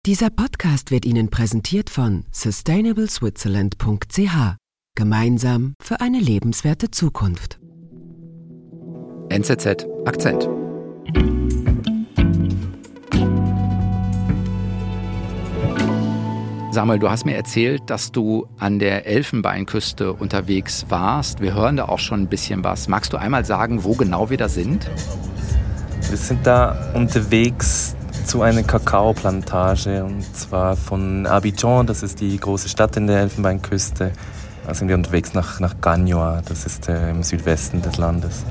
Dieser Podcast wird Ihnen präsentiert von sustainableswitzerland.ch. Gemeinsam für eine lebenswerte Zukunft. NZZ Akzent. Samuel, du hast mir erzählt, dass du an der Elfenbeinküste unterwegs warst. Wir hören da auch schon ein bisschen was. Magst du einmal sagen, wo genau wir da sind? Wir sind da unterwegs zu einer Kakaoplantage, und zwar von Abidjan, das ist die große Stadt in der Elfenbeinküste. Da sind wir unterwegs nach Gagnoa, das ist im Südwesten des Landes.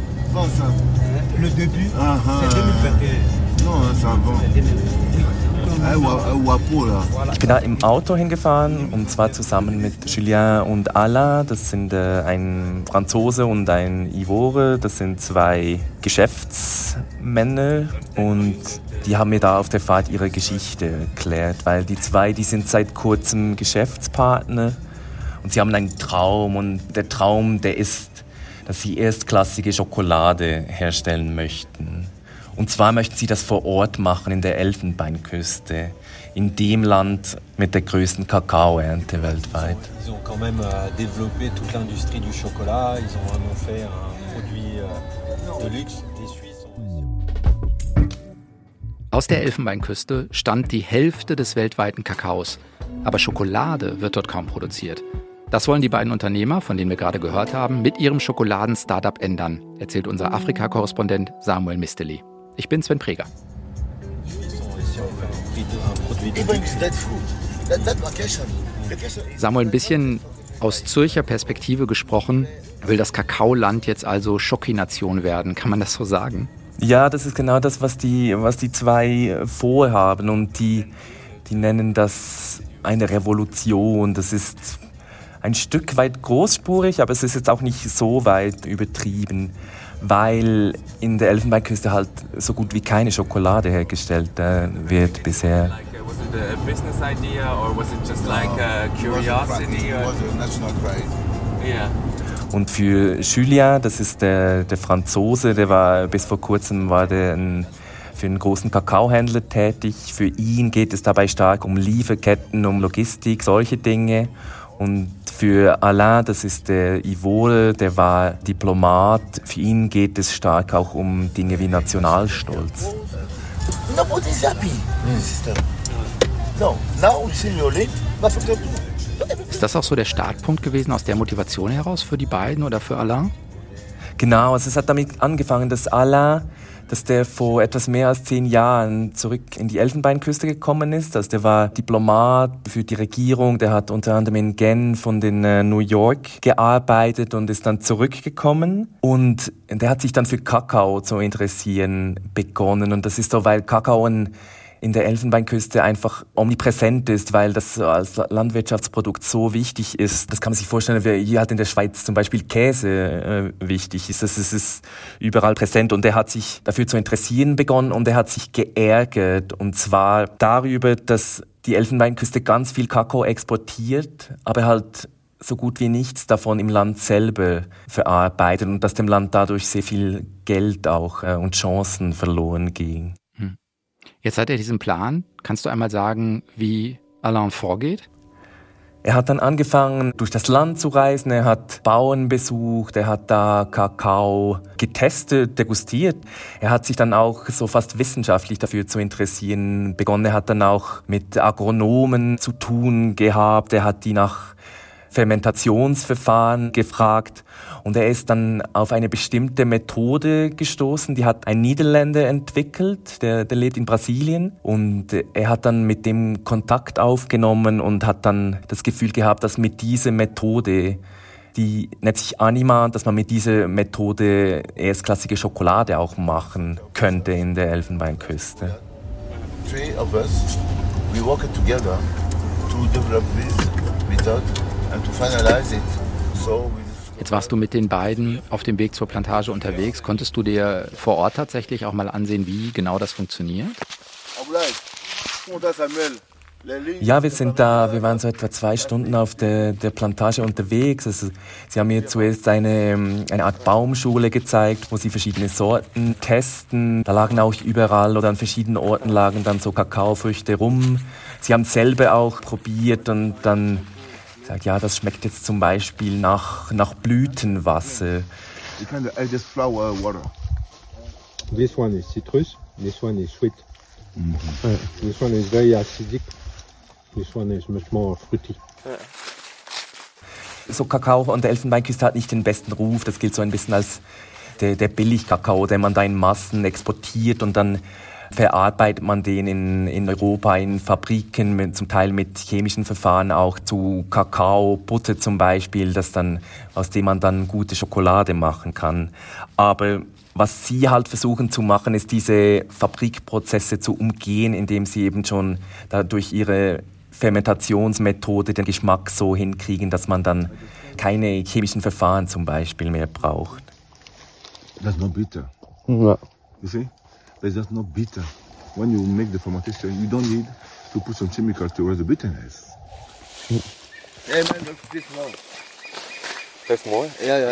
Ich bin da im Auto hingefahren, und zwar zusammen mit Julien und Alain. Das sind ein Franzose und ein Ivore. Das sind zwei Geschäftsmänner, und die haben mir da auf der Fahrt ihre Geschichte erklärt, weil die sind seit kurzem Geschäftspartner und sie haben einen Traum, und der Traum, der ist, dass sie erstklassige Schokolade herstellen möchten. Und zwar möchten sie das vor Ort machen in der Elfenbeinküste, in dem Land mit der größten Kakaoernte weltweit. Ils ont quand même développé toute l'industrie du chocolat. Ils ont vraiment fait un produit de luxe. Les Suisses ont... Aus der Elfenbeinküste stammt die Hälfte des weltweiten Kakaos. Aber Schokolade wird dort kaum produziert. Das wollen die beiden Unternehmer, von denen wir gerade gehört haben, mit ihrem Schokoladen-Startup ändern, erzählt unser Afrika-Korrespondent Samuel Misteli. Ich bin Sven Preger. Samuel, ein bisschen aus Zürcher Perspektive gesprochen, will das Kakaoland jetzt also Schokination werden. Kann man das so sagen? Ja, das ist genau das, was die zwei vorhaben, und die nennen das eine Revolution. Das ist ein Stück weit großspurig, aber es ist jetzt auch nicht so weit übertrieben, weil in der Elfenbeinküste halt so gut wie keine Schokolade hergestellt wird bisher. Was it a business idea or was it just like a curiosity? It was a national pride. Yeah. Und für Julien, das ist der Franzose, der war bis vor kurzem für einen großen Kakaohändler tätig. Für ihn geht es dabei stark um Lieferketten, um Logistik, solche Dinge. Und für Alain, das ist der Ivore, der war Diplomat. Für ihn geht es stark auch um Dinge wie Nationalstolz. Nobody's happy, sister. No, now we see your link, but for the... Ist das auch so der Startpunkt gewesen, aus der Motivation heraus für die beiden oder für Alain? Genau, also es hat damit angefangen, dass Alain, dass der vor etwas mehr als 10 Jahren zurück in die Elfenbeinküste gekommen ist. Also der war Diplomat für die Regierung, der hat unter anderem in Genf und in New York gearbeitet und ist dann zurückgekommen. Und der hat sich dann für Kakao zu interessieren begonnen. Und das ist so, weil Kakao in der Elfenbeinküste einfach omnipräsent ist, weil das als Landwirtschaftsprodukt so wichtig ist. Das kann man sich vorstellen, wie hier halt in der Schweiz zum Beispiel Käse wichtig ist. Das ist überall präsent, und er hat sich dafür zu interessieren begonnen, und er hat sich geärgert, und zwar darüber, dass die Elfenbeinküste ganz viel Kakao exportiert, aber halt so gut wie nichts davon im Land selber verarbeitet, und dass dem Land dadurch sehr viel Geld auch und Chancen verloren ging. Jetzt hat er diesen Plan. Kannst du einmal sagen, wie Alain vorgeht? Er hat dann angefangen, durch das Land zu reisen. Er hat Bauern besucht, er hat da Kakao getestet, degustiert. Er hat sich dann auch so fast wissenschaftlich dafür zu interessieren begonnen. Er hat dann auch mit Agronomen zu tun gehabt. Er hat die nach Fermentationsverfahren gefragt, und er ist dann auf eine bestimmte Methode gestoßen, die hat ein Niederländer entwickelt, der lebt in Brasilien, und er hat dann mit dem Kontakt aufgenommen und hat dann das Gefühl gehabt, dass mit dieser Methode, die nennt sich Anima, dass man mit dieser Methode erstklassige Schokolade auch machen könnte in der Elfenbeinküste. Three of us, we worked together to develop this method and to finalize it. Jetzt warst du mit den beiden auf dem Weg zur Plantage unterwegs. Konntest du dir vor Ort tatsächlich auch mal ansehen, wie genau das funktioniert? Ja, wir waren so etwa 2 Stunden auf der Plantage unterwegs. Also, sie haben mir zuerst eine Art Baumschule gezeigt, wo sie verschiedene Sorten testen. Da lagen auch überall oder an verschiedenen Orten lagen dann so Kakaofrüchte rum. Sie haben selber auch probiert und dann gesagt, ja, das schmeckt jetzt zum Beispiel nach Blütenwasser. This flower water. This one is citrus, this one is sweet. This one is very acidic. This one is much more fruity. So Kakao an der Elfenbeinküste hat nicht den besten Ruf. Das gilt so ein bisschen als der Billigkakao, den man da in Massen exportiert und dann verarbeitet man den in Europa in Fabriken, zum Teil mit chemischen Verfahren auch zu Kakaobutter zum Beispiel, aus dem man dann gute Schokolade machen kann. Aber was sie halt versuchen zu machen, ist diese Fabrikprozesse zu umgehen, indem sie eben schon durch ihre Fermentationsmethode den Geschmack so hinkriegen, dass man dann keine chemischen Verfahren zum Beispiel mehr braucht. That's not bitter. Yeah. You see? But that's not bitter. When you make the fermentation, you don't need to put some chemicals to raise the bitterness. Hey man, that's this one. That's more? Yeah.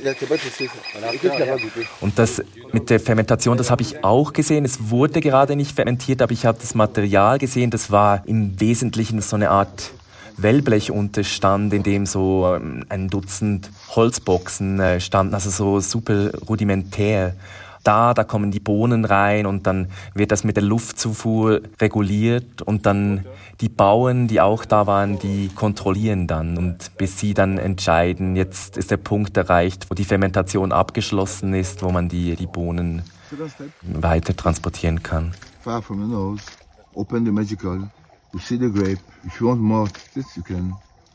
Und das mit der Fermentation, das habe ich auch gesehen. Es wurde gerade nicht fermentiert, aber ich habe das Material gesehen. Das war im Wesentlichen so eine Art Wellblechunterstand, in dem so ein Dutzend Holzboxen standen, also so super rudimentär. Da kommen die Bohnen rein und dann wird das mit der Luftzufuhr reguliert und dann die Bauern, die auch da waren, die kontrollieren dann und bis sie dann entscheiden, jetzt ist der Punkt erreicht, wo die Fermentation abgeschlossen ist, wo man die Bohnen weiter transportieren kann. Far from the nose, open the magical, you see the grape. If you want more, you can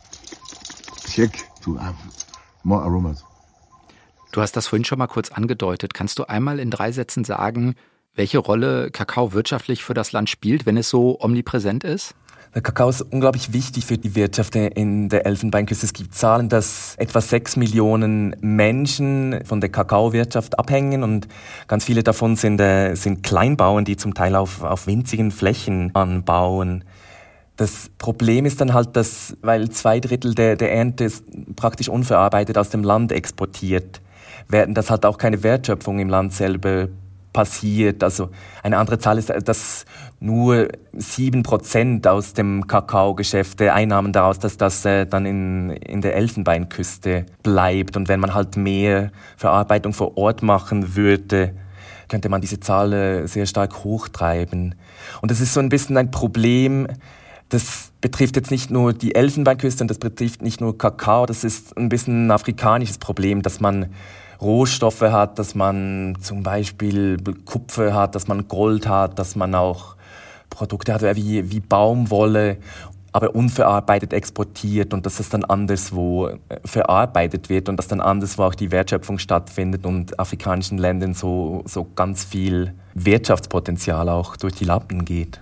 shake to have more aromas. Du hast das vorhin schon mal kurz angedeutet. Kannst du einmal in 3 Sätzen sagen, welche Rolle Kakao wirtschaftlich für das Land spielt, wenn es so omnipräsent ist? Der Kakao ist unglaublich wichtig für die Wirtschaft in der Elfenbeinküste. Es gibt Zahlen, dass etwa 6 Millionen Menschen von der Kakaowirtschaft abhängen und ganz viele davon sind Kleinbauern, die zum Teil auf winzigen Flächen anbauen. Das Problem ist dann halt, dass, weil 2/3 der Ernte praktisch unverarbeitet aus dem Land exportiert werden, dass halt auch keine Wertschöpfung im Land selber passiert. Also eine andere Zahl ist, dass nur 7% aus dem Kakaogeschäft der Einnahmen daraus, dass das dann in der Elfenbeinküste bleibt. Und wenn man halt mehr Verarbeitung vor Ort machen würde, könnte man diese Zahl sehr stark hochtreiben. Und das ist so ein bisschen ein Problem. Das betrifft jetzt nicht nur die Elfenbeinküste und das betrifft nicht nur Kakao. Das ist ein bisschen ein afrikanisches Problem, dass man Rohstoffe hat, dass man zum Beispiel Kupfer hat, dass man Gold hat, dass man auch Produkte hat wie Baumwolle, aber unverarbeitet exportiert und dass das dann anderswo verarbeitet wird und dass dann anderswo auch die Wertschöpfung stattfindet und afrikanischen Ländern so ganz viel Wirtschaftspotenzial auch durch die Lappen geht.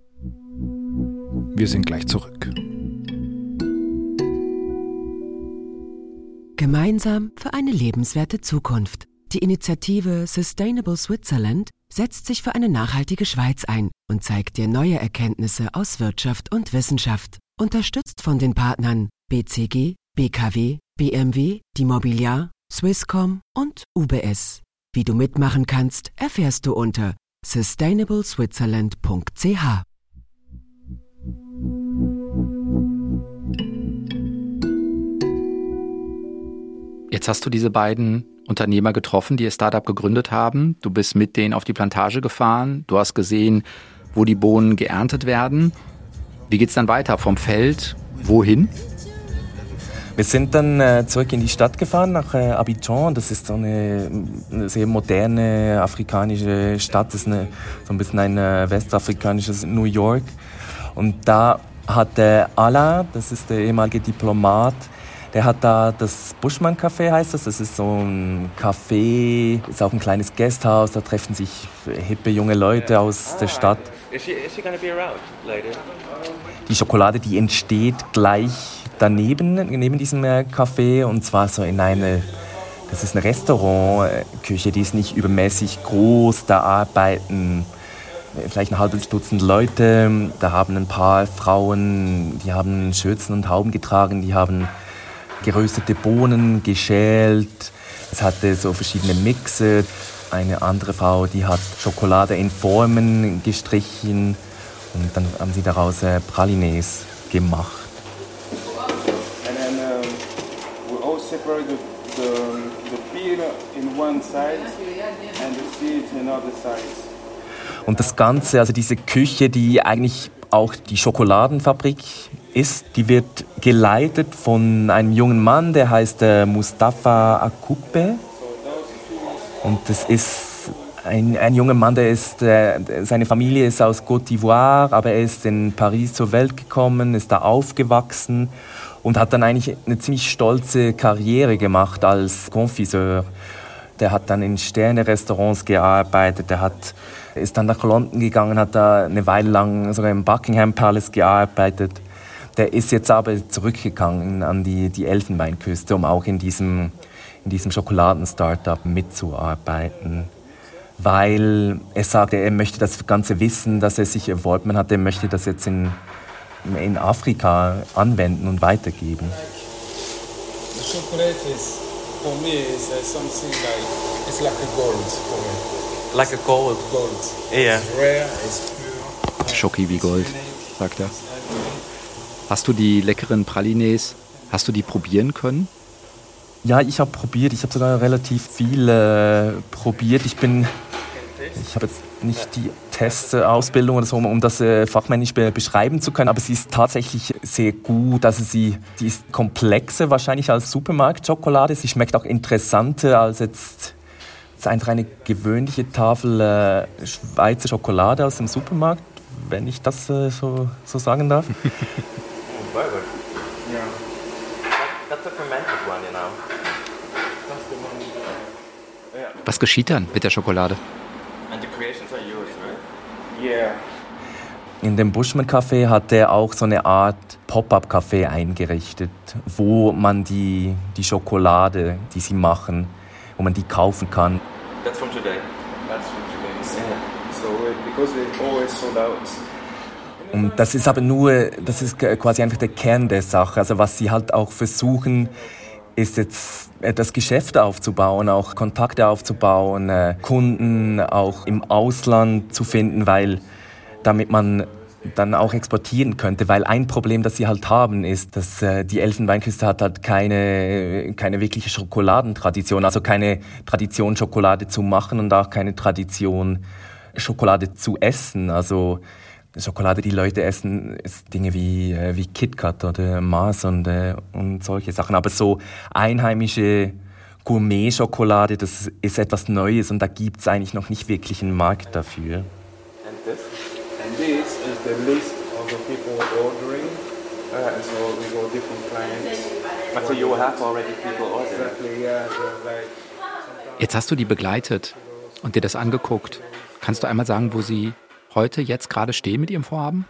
Wir sind gleich zurück. Gemeinsam für eine lebenswerte Zukunft. Die Initiative Sustainable Switzerland setzt sich für eine nachhaltige Schweiz ein und zeigt dir neue Erkenntnisse aus Wirtschaft und Wissenschaft. Unterstützt von den Partnern BCG, BKW, BMW, die Mobiliar, Swisscom und UBS. Wie du mitmachen kannst, erfährst du unter sustainableswitzerland.ch. Jetzt hast du diese beiden Unternehmer getroffen, die ihr Startup gegründet haben. Du bist mit denen auf die Plantage gefahren. Du hast gesehen, wo die Bohnen geerntet werden. Wie geht's dann weiter? Vom Feld wohin? Wir sind dann zurück in die Stadt gefahren, nach Abidjan. Das ist so eine sehr moderne afrikanische Stadt. Das ist so ein bisschen ein westafrikanisches New York. Und da hat Alain, das ist der ehemalige Diplomat, der hat da das Bushman Café, heißt das. Das ist so ein Café, ist auch ein kleines Gasthaus. Da treffen sich hippe junge Leute aus der Stadt. Is she gonna be around later? Die Schokolade, die entsteht gleich neben diesem Café. Und zwar so das ist eine Restaurantküche, die ist nicht übermäßig groß. Da arbeiten vielleicht ein halbes Dutzend Leute. Da haben ein paar Frauen, die haben Schürzen und Hauben getragen, die haben geröstete Bohnen geschält. Es hatte so verschiedene Mixe. Eine andere Frau, die hat Schokolade in Formen gestrichen und dann haben sie daraus Pralines gemacht. And then we all separate the peel in one side and the seeds in other sides. Und das Ganze, also diese Küche, die eigentlich auch die Schokoladenfabrik ist, die wird geleitet von einem jungen Mann, der heißt Mustafa Akoupe. Und das ist ein junger Mann, seine Familie ist aus Côte d'Ivoire, aber er ist in Paris zur Welt gekommen, ist da aufgewachsen und hat dann eigentlich eine ziemlich stolze Karriere gemacht als Confiseur. Der hat dann in Sterne-Restaurants gearbeitet, ist dann nach London gegangen, hat da eine Weile lang sogar im Buckingham Palace gearbeitet. Der ist jetzt aber zurückgegangen an die Elfenbeinküste, um auch in diesem Schokoladen-Startup mitzuarbeiten. Weil er sagte, er möchte das ganze Wissen, das er sich erworben hat, er möchte das jetzt in Afrika anwenden und weitergeben. The chocolate is, for me, is something like, it's like a gold for me. Like a gold. Gold. Yeah. It's rare, it's pure. Schoki wie Gold, sagt er. Hast du die leckeren Pralines, hast du die probieren können? Ja, ich habe probiert. Ich habe sogar relativ viel probiert. Ich habe jetzt nicht die Testausbildung oder so, um das fachmännisch beschreiben zu können, aber sie ist tatsächlich sehr gut. Also sie ist komplexer wahrscheinlich als Supermarktschokolade. Sie schmeckt auch interessanter als jetzt einfach eine gewöhnliche Tafel Schweizer Schokolade aus dem Supermarkt, wenn ich das so sagen darf. Was geschieht dann mit der Schokolade? In dem Bushman Café hat er auch so eine Art Pop-up-Café eingerichtet, wo man die Schokolade, die sie machen, wo man die kaufen kann. That's from today. That's from today. Yeah. So because they always sold out. Und das ist quasi einfach der Kern der Sache. Also was sie halt auch versuchen, ist jetzt das Geschäft aufzubauen, auch Kontakte aufzubauen, Kunden auch im Ausland zu finden, damit man dann auch exportieren könnte. Weil ein Problem, das sie halt haben, ist, dass die Elfenbeinküste hat halt keine wirkliche Schokoladentradition, also keine Tradition, Schokolade zu machen und auch keine Tradition, Schokolade zu essen. Also Schokolade, die Leute essen, ist Dinge wie KitKat oder Mars und solche Sachen. Aber so einheimische Gourmet-Schokolade, das ist etwas Neues und da gibt es eigentlich noch nicht wirklich einen Markt dafür. And this is the list of the people ordering. And so we go different clients. So you have already people ordering. Exactly, yeah. Like Jetzt hast du die begleitet und dir das angeguckt. Kannst du einmal sagen, wo sie heute jetzt gerade stehen mit ihrem Vorhaben?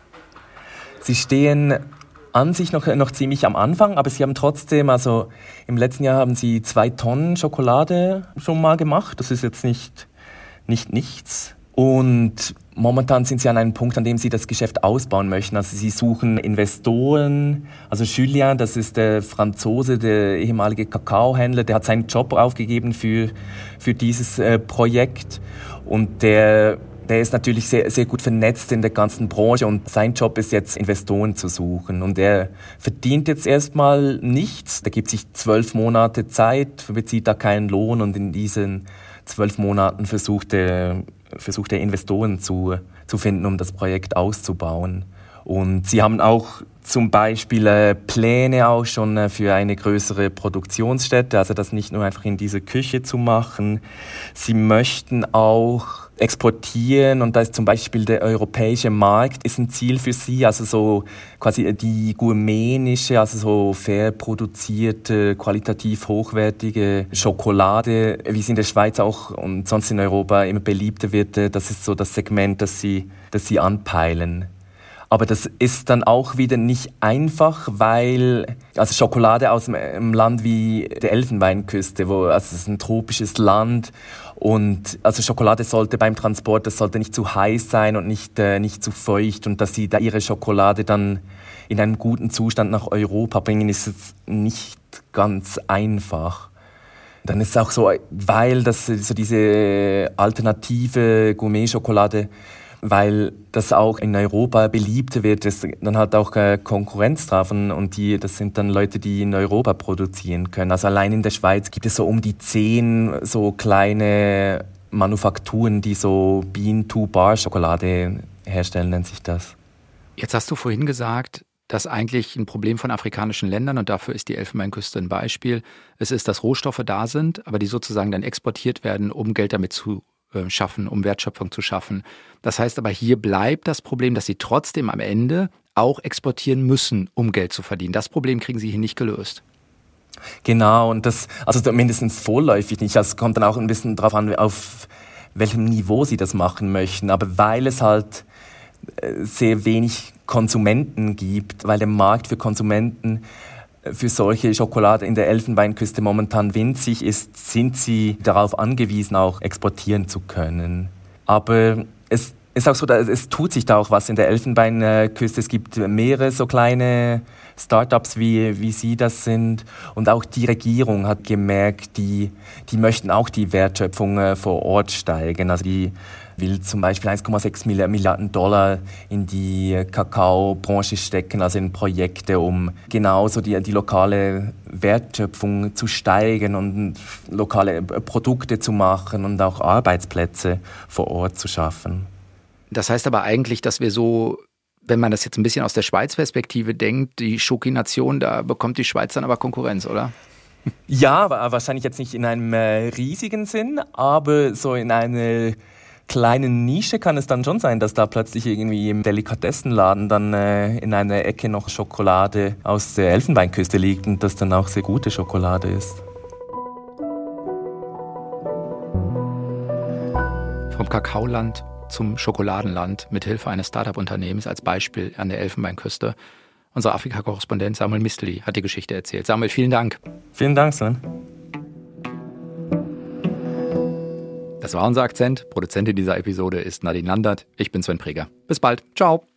Sie stehen an sich noch ziemlich am Anfang, aber sie haben trotzdem, also im letzten Jahr haben sie 2 Tonnen Schokolade schon mal gemacht. Das ist jetzt nicht nichts. Und momentan sind sie an einem Punkt, an dem sie das Geschäft ausbauen möchten. Also sie suchen Investoren. Also Julien, das ist der Franzose, der ehemalige Kakaohändler, der hat seinen Job aufgegeben für dieses Projekt. Und der ist natürlich sehr, sehr gut vernetzt in der ganzen Branche und sein Job ist jetzt, Investoren zu suchen. Und er verdient jetzt erstmal nichts. Der gibt sich 12 Monate Zeit, bezieht da keinen Lohn und in diesen 12 Monaten versucht er Investoren zu finden, um das Projekt auszubauen. Und sie haben auch zum Beispiel Pläne auch schon für eine größere Produktionsstätte, also das nicht nur einfach in dieser Küche zu machen. Sie möchten auch exportieren und da ist zum Beispiel der europäische Markt ist ein Ziel für sie, also so quasi die gourmetische, also so fair produzierte, qualitativ hochwertige Schokolade, wie sie in der Schweiz auch und sonst in Europa immer beliebter wird, das ist so das Segment, das sie anpeilen. Aber das ist dann auch wieder nicht einfach, weil also Schokolade aus einem Land wie der Elfenbeinküste, es ist ein tropisches Land und also Schokolade sollte beim Transport, das sollte nicht zu heiß sein und nicht zu feucht, und dass sie da ihre Schokolade dann in einem guten Zustand nach Europa bringen, ist jetzt nicht ganz einfach. Dann ist es auch so, weil das so diese alternative Gourmet-Schokolade, weil das auch in Europa beliebter wird, ist dann halt auch Konkurrenz drauf, und das sind dann Leute, die in Europa produzieren können. Also allein in der Schweiz gibt es so um die 10 so kleine Manufakturen, die so Bean-to-Bar-Schokolade herstellen, nennt sich das. Jetzt hast du vorhin gesagt, dass eigentlich ein Problem von afrikanischen Ländern, und dafür ist die Elfenbeinküste ein Beispiel, es ist, dass Rohstoffe da sind, aber die sozusagen dann exportiert werden, um Geld damit zu schaffen, um Wertschöpfung zu schaffen. Das heißt aber, hier bleibt das Problem, dass sie trotzdem am Ende auch exportieren müssen, um Geld zu verdienen. Das Problem kriegen sie hier nicht gelöst. Genau, und das, also mindestens vorläufig nicht. Also es kommt dann auch ein bisschen darauf an, auf welchem Niveau sie das machen möchten. Aber weil es halt sehr wenig Konsumenten gibt, weil der Markt für Konsumenten für solche Schokolade in der Elfenbeinküste momentan winzig ist, sind sie darauf angewiesen, auch exportieren zu können. Aber es ist auch so, es tut sich da auch was in der Elfenbeinküste. Es gibt mehrere so kleine Startups, wie sie das sind. Und auch die Regierung hat gemerkt, die möchten auch die Wertschöpfung vor Ort steigern. Also die will zum Beispiel 1,6 Milliarden Dollar in die Kakaobranche stecken, also in Projekte, um genauso die lokale Wertschöpfung zu steigern und lokale Produkte zu machen und auch Arbeitsplätze vor Ort zu schaffen. Das heißt aber eigentlich, dass wir so, wenn man das jetzt ein bisschen aus der Schweiz-Perspektive denkt, die Schoki-Nation, da bekommt die Schweiz dann aber Konkurrenz, oder? Ja, wahrscheinlich jetzt nicht in einem riesigen Sinn, aber so in einer kleinen Nische kann es dann schon sein, dass da plötzlich irgendwie im Delikatessenladen dann in einer Ecke noch Schokolade aus der Elfenbeinküste liegt und das dann auch sehr gute Schokolade ist. Vom Kakaoland zum Schokoladenland mithilfe eines Start-up-Unternehmens als Beispiel an der Elfenbeinküste. Unser Afrika-Korrespondent Samuel Mistel hat die Geschichte erzählt. Samuel, vielen Dank. Vielen Dank, Sven. Das war unser Akzent. Produzentin dieser Episode ist Nadine Landert. Ich bin Sven Preger. Bis bald. Ciao.